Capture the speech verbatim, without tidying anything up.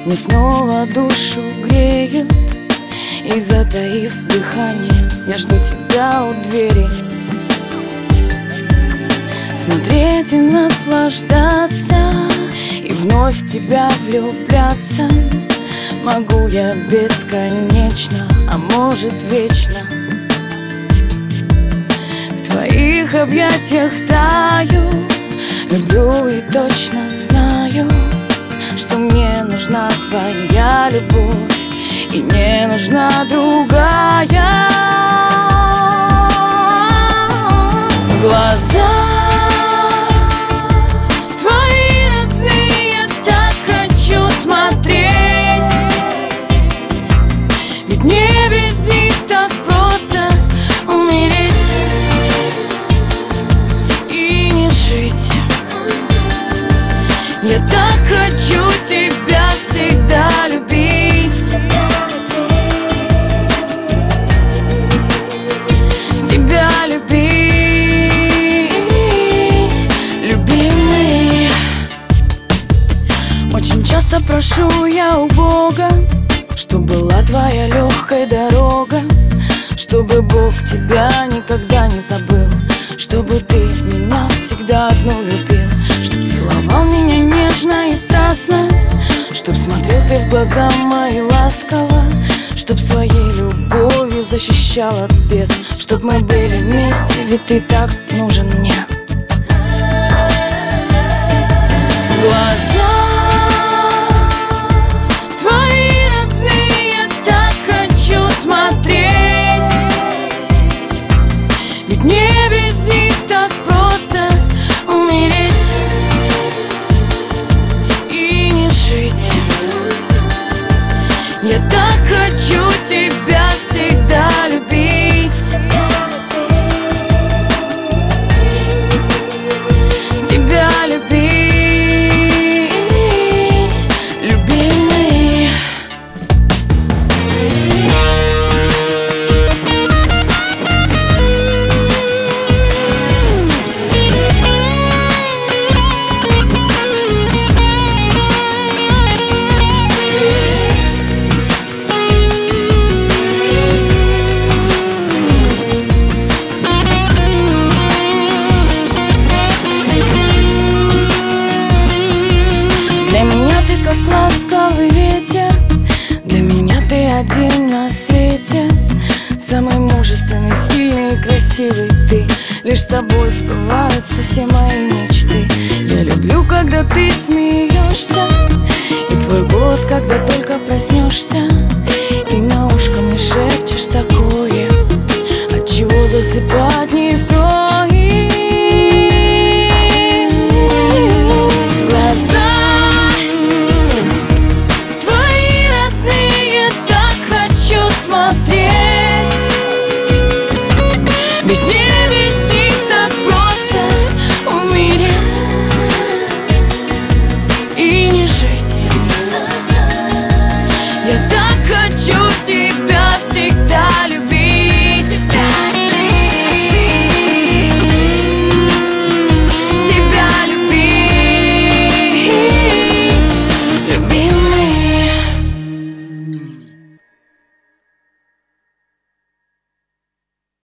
мне снова душу греют. И затаив дыхание, я жду тебя у двери. Смотреть и наслаждаться, и вновь в тебя влюбляться. Могу я бесконечно, а может вечно. В твоих объятиях таю, люблю и точно знаю, что мне нужна твоя любовь и не нужна другая. Глаза твои родные, так хочу смотреть, ведь не без них так просто умереть и не жить. Я так хочу тебя всегда любить, тебя любить, любимый. Очень часто прошу я у Бога, чтоб была твоя легкая дорога, чтобы Бог тебя никогда не забыл, чтобы ты меня всегда одну любил, чтоб целовал меня нежно и страстно, чтоб смотрел ты в глаза мои ласково, чтоб своей любовью защищал от бед, чтоб мы были вместе, ведь ты так нужен мне. Глаза твои родные, так хочу смотреть, ведь не без них так просто умереть и не жить. Я так хочу тебя всегда любить, тебя любить, любимый. Для меня ты как ласковый ветер, для меня ты один на свете. Самый мужественный, сильный и красивый ты. Лишь с тобой сбываются все мои мечты. Я люблю, когда ты смеешься, и твой голос, когда только проснешься.